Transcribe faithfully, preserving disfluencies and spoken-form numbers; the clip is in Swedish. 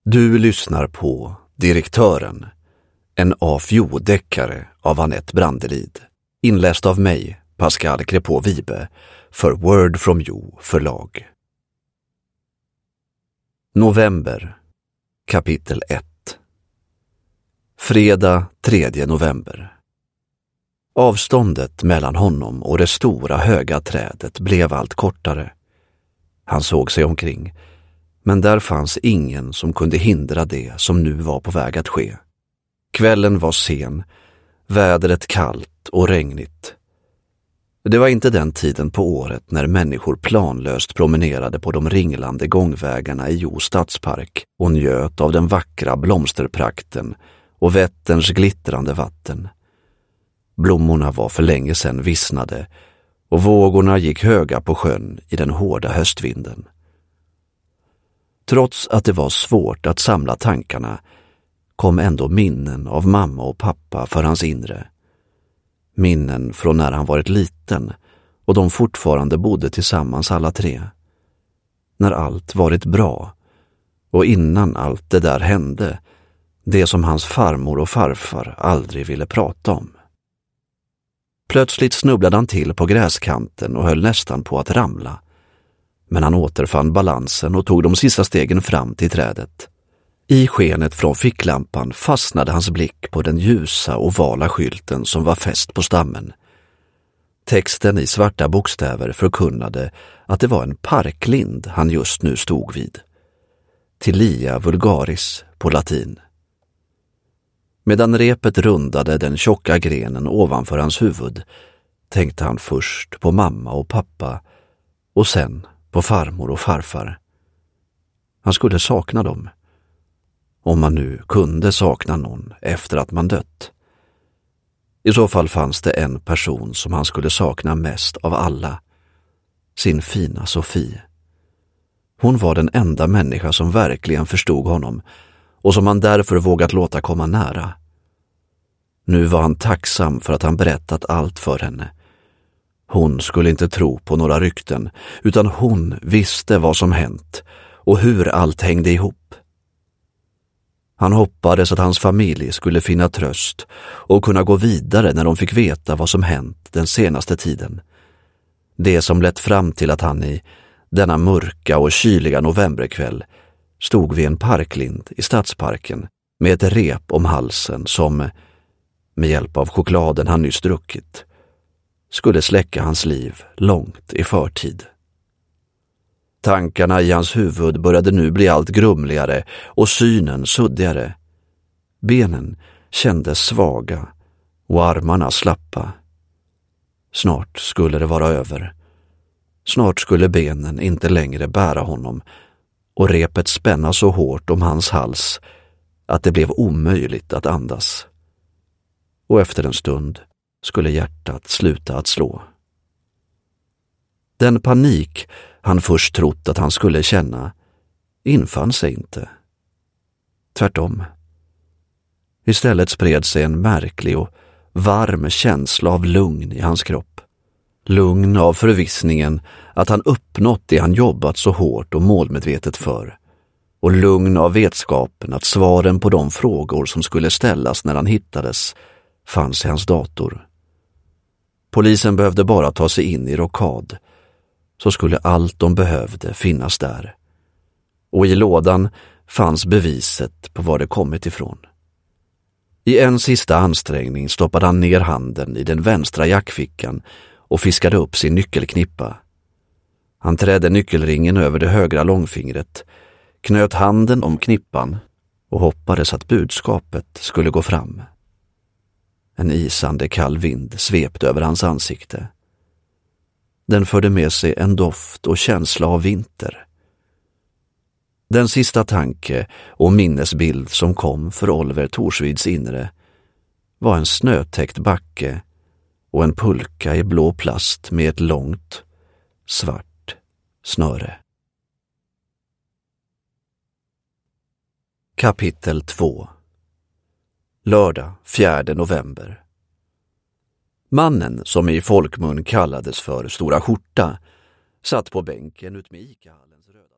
Du lyssnar på Direktören, en A F I O-deckare av Annette Brandelid, inläst av mig, Pascal Crepot-Vibe, för Word from You förlag. November, kapitel ett. Fredag tredje november. Avståndet mellan honom och det stora höga trädet blev allt kortare. Han såg sig omkring, men där fanns ingen som kunde hindra det som nu var på väg att ske. Kvällen var sen, vädret kallt och regnigt. Det var inte den tiden på året när människor planlöst promenerade på de ringlande gångvägarna i Jo stadspark och njöt av den vackra blomsterprakten och Vätterns glittrande vatten. Blommorna var för länge sedan vissnade och vågorna gick höga på sjön i den hårda höstvinden. Trots att det var svårt att samla tankarna kom ändå minnen av mamma och pappa för hans inre. Minnen från när han varit liten och de fortfarande bodde tillsammans alla tre. När allt varit bra och innan allt det där hände, det som hans farmor och farfar aldrig ville prata om. Plötsligt snubblade han till på gräskanten och höll nästan på att ramla. Men han återfann balansen och tog de sista stegen fram till trädet. I skenet från ficklampan fastnade hans blick på den ljusa ovala skylten som var fäst på stammen. Texten i svarta bokstäver förkunnade att det var en parklind han just nu stod vid. Tilia vulgaris på latin. Medan repet rundade den tjocka grenen ovanför hans huvud tänkte han först på mamma och pappa och sen på farmor och farfar. Han skulle sakna dem. Om man nu kunde sakna någon efter att man dött. I så fall fanns det en person som han skulle sakna mest av alla. Sin fina Sofie. Hon var den enda människa som verkligen förstod honom och som han därför vågat låta komma nära. Nu var han tacksam för att han berättat allt för henne. Hon skulle inte tro på några rykten, utan hon visste vad som hänt och hur allt hängde ihop. Han hoppades att hans familj skulle finna tröst och kunna gå vidare när de fick veta vad som hänt den senaste tiden. Det som lett fram till att han i denna mörka och kyliga novemberkväll stod vid en parklind i stadsparken med ett rep om halsen som, med hjälp av chokladen han nyss druckit, skulle släcka hans liv långt i förtid. Tankarna i hans huvud började nu bli allt grumligare och synen suddigare. Benen kändes svaga och armarna slappa. Snart skulle det vara över. Snart skulle benen inte längre bära honom och repet spänna så hårt om hans hals att det blev omöjligt att andas. Och efter en stund skulle hjärtat sluta att slå. Den panik han först trott att han skulle känna infann sig inte. Tvärtom. Istället spred sig en märklig och varm känsla av lugn i hans kropp. Lugn av förvissningen att han uppnått det han jobbat så hårt och målmedvetet för. Och lugn av vetskapen att svaren på de frågor som skulle ställas när han hittades fanns i hans dator. Polisen behövde bara ta sig in i Rokad, så skulle allt de behövde finnas där. Och i lådan fanns beviset på var det kommit ifrån. I en sista ansträngning stoppade han ner handen i den vänstra jackfickan och fiskade upp sin nyckelknippa. Han trädde nyckelringen över det högra långfingret, knöt handen om knippan och hoppades att budskapet skulle gå fram. En isande kall vind svepte över hans ansikte. Den förde med sig en doft och känsla av vinter. Den sista tanke och minnesbild som kom för Oliver Torsvids inre var en snötäckt backe och en pulka i blå plast med ett långt, svart snöre. Kapitel två. Lördag fjärde november. Mannen, som i folkmun kallades för Stora Skjorta, satt på bänken ut med Ica-hallens röda.